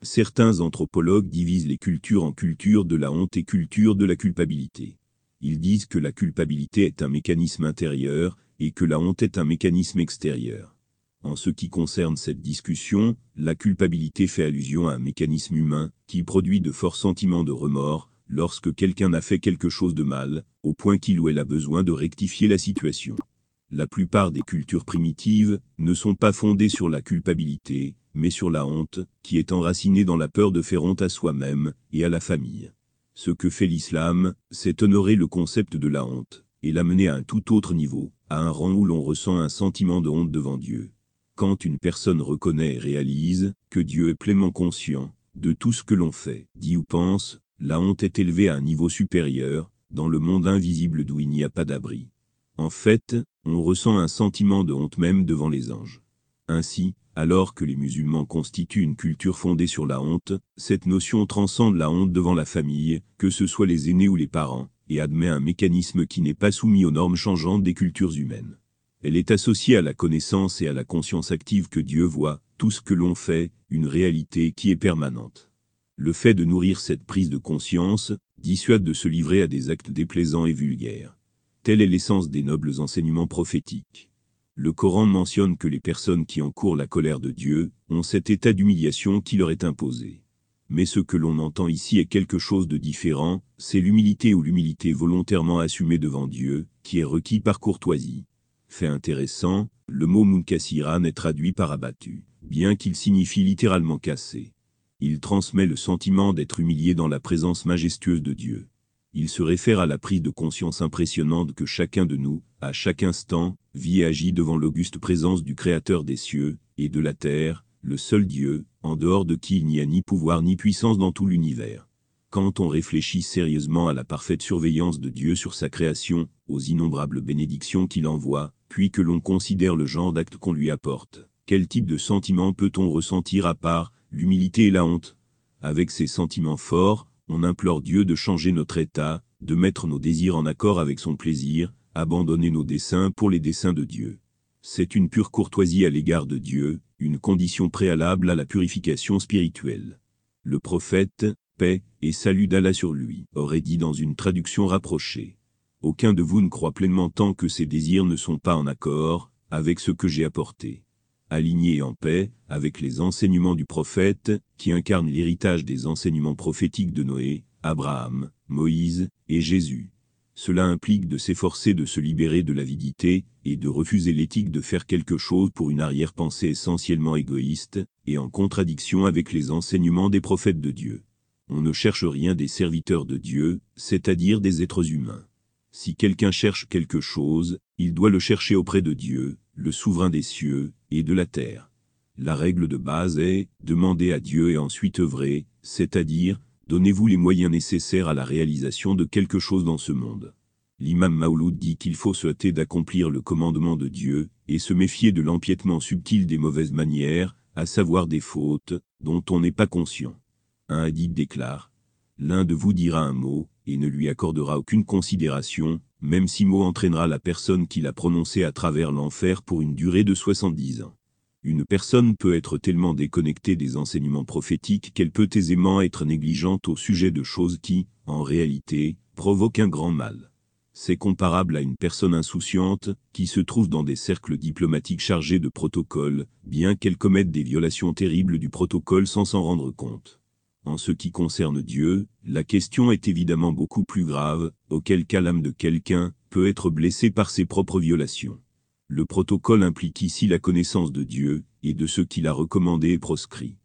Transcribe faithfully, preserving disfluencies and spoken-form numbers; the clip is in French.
Certains anthropologues divisent les cultures en culture de la honte et culture de la culpabilité. Ils disent que la culpabilité est un mécanisme intérieur et que la honte est un mécanisme extérieur. En ce qui concerne cette discussion, la culpabilité fait allusion à un mécanisme humain qui produit de forts sentiments de remords lorsque quelqu'un a fait quelque chose de mal, au point qu'il ou elle a besoin de rectifier la situation. La plupart des cultures primitives ne sont pas fondées sur la culpabilité, mais sur la honte, qui est enracinée dans la peur de faire honte à soi-même et à la famille. Ce que fait l'islam, c'est honorer le concept de la honte, et l'amener à un tout autre niveau, à un rang où l'on ressent un sentiment de honte devant Dieu. Quand une personne reconnaît et réalise que Dieu est pleinement conscient de tout ce que l'on fait, dit ou pense, la honte est élevée à un niveau supérieur, dans le monde invisible d'où il n'y a pas d'abri. En fait, on ressent un sentiment de honte même devant les anges. Ainsi, alors que les musulmans constituent une culture fondée sur la honte, cette notion transcende la honte devant la famille, que ce soit les aînés ou les parents, et admet un mécanisme qui n'est pas soumis aux normes changeantes des cultures humaines. Elle est associée à la connaissance et à la conscience active que Dieu voit, tout ce que l'on fait, une réalité qui est permanente. Le fait de nourrir cette prise de conscience dissuade de se livrer à des actes déplaisants et vulgaires. Telle est l'essence des nobles enseignements prophétiques. Le Coran mentionne que les personnes qui encourent la colère de Dieu ont cet état d'humiliation qui leur est imposé. Mais ce que l'on entend ici est quelque chose de différent, c'est l'humilité ou l'humilité volontairement assumée devant Dieu, qui est requis par courtoisie. Fait intéressant, le mot Munkasiran est traduit par abattu, bien qu'il signifie littéralement cassé. Il transmet le sentiment d'être humilié dans la présence majestueuse de Dieu. Il se réfère à la prise de conscience impressionnante que chacun de nous, à chaque instant, vit et agit devant l'auguste présence du Créateur des cieux et de la terre, le seul Dieu, en dehors de qui il n'y a ni pouvoir ni puissance dans tout l'univers. Quand on réfléchit sérieusement à la parfaite surveillance de Dieu sur sa création, aux innombrables bénédictions qu'il envoie, puis que l'on considère le genre d'actes qu'on lui apporte, quel type de sentiments peut-on ressentir à part l'humilité et la honte? Avec ces sentiments forts, on implore Dieu de changer notre état, de mettre nos désirs en accord avec son plaisir, abandonner nos desseins pour les desseins de Dieu. C'est une pure courtoisie à l'égard de Dieu, une condition préalable à la purification spirituelle. Le prophète, paix et salut d'Allah sur lui, aurait dit dans une traduction rapprochée. Aucun de vous ne croit pleinement tant que ses désirs ne sont pas en accord avec ce que j'ai apporté. Aligné en paix avec les enseignements du prophète, qui incarnent l'héritage des enseignements prophétiques de Noé, Abraham, Moïse et Jésus. Cela implique de s'efforcer de se libérer de l'avidité et de refuser l'éthique de faire quelque chose pour une arrière-pensée essentiellement égoïste et en contradiction avec les enseignements des prophètes de Dieu. On ne cherche rien des serviteurs de Dieu, c'est-à-dire des êtres humains. Si quelqu'un cherche quelque chose, il doit le chercher auprès de Dieu, le souverain des cieux et de la terre. La règle de base est « demander à Dieu et ensuite œuvrer », c'est-à-dire « donnez-vous les moyens nécessaires à la réalisation de quelque chose dans ce monde ». L'imam Maouloud dit qu'il faut se hâter d'accomplir le commandement de Dieu et se méfier de l'empiètement subtil des mauvaises manières, à savoir des fautes, dont on n'est pas conscient. Un hadith déclare « L'un de vous dira un mot, et ne lui accordera aucune considération, même si mot entraînera la personne qui l'a prononcé à travers l'enfer pour une durée de soixante-dix ans. Une personne peut être tellement déconnectée des enseignements prophétiques qu'elle peut aisément être négligente au sujet de choses qui, en réalité, provoquent un grand mal. C'est comparable à une personne insouciante, qui se trouve dans des cercles diplomatiques chargés de protocoles, bien qu'elle commette des violations terribles du protocole sans s'en rendre compte. En ce qui concerne Dieu, la question est évidemment beaucoup plus grave, auquel cas l'âme de quelqu'un peut être blessée par ses propres violations. Le protocole implique ici la connaissance de Dieu et de ce qu'il a recommandé et proscrit.